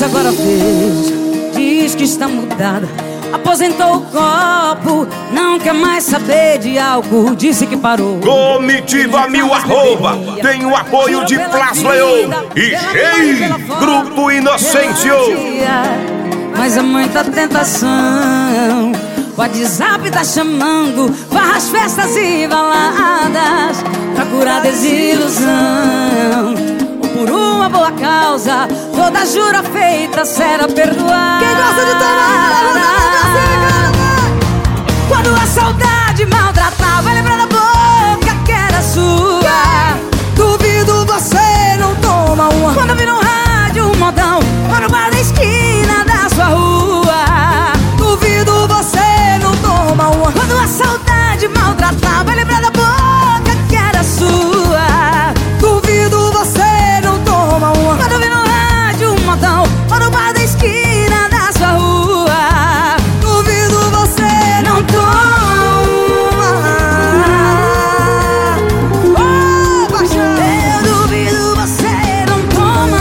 agora fez, diz que está mudada. Aposentou o copo, não quer mais saber de álcool, disse que parou. Comitiva Mil arroba, tem o apoio de Plaza Leão e Gei, Grupo Inocêncio. Mas é muita tentação, o WhatsApp tá chamando, farras, festas e baladas, pra curar desilusão. Por uma boa causa, toda jura feita será perdoada. Quem gosta de tomar, quando a saudade maltratar, vai lembrar da boca que era sua. duvido você não toma uma. Quando vir no rádio um modão, ou no bar da esquina da sua rua, Duvido você não toma uma. quando a saudade maltratar, vai lembrar da boca que era sua. Duvido você não toma uma. Quando vir no rádio um modão, ou no bar da esquina da sua rua, Duvido você não toma. Oh, paixão. Eu duvido você não toma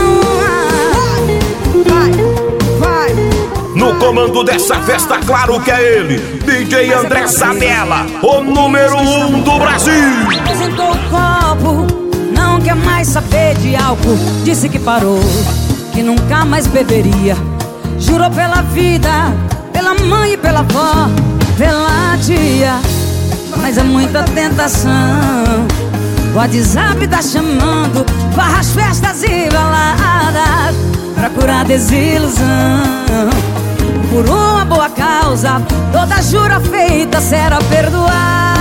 uma. Vai. No comando dessa festa, claro que é ele, DJ André Sabella, o número 1 do Brasil. Apresentou o copo, não quer mais saber de álcool, disse que parou, que nunca mais beberia. Jurou pela vida, pela mãe e pela avó, pela tia, mas é muita tentação. O WhatsApp tá chamando, farras, festas e baladas, pra curar desilusão. Por uma boa causa, toda jura feita será perdoada.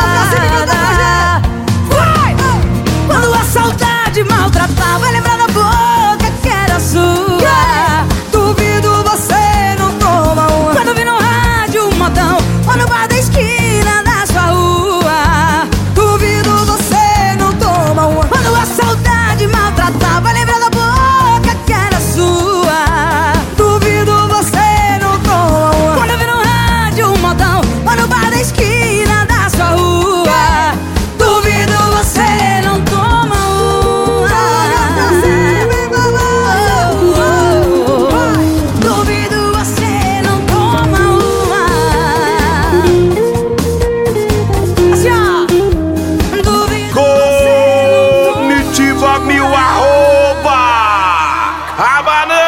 Vai! Quando a saudade maltratar, vai lembrar da boca que era sua. Duvido você não toma uma. Quando vir no rádio um modão, ou no bar da esquina da sua rua, Duvido você não toma uma. quando a saudade maltratar, vai lembrar da boca que era sua. Duvido você não toma uma. Quando vir no rádio um modão, ou no bar da esquina da sua rua, duvido você não toma uma. Duvido você não toma uma. Assim, ó. Duvido você não toma. Comitiva Mil arroba, a banana.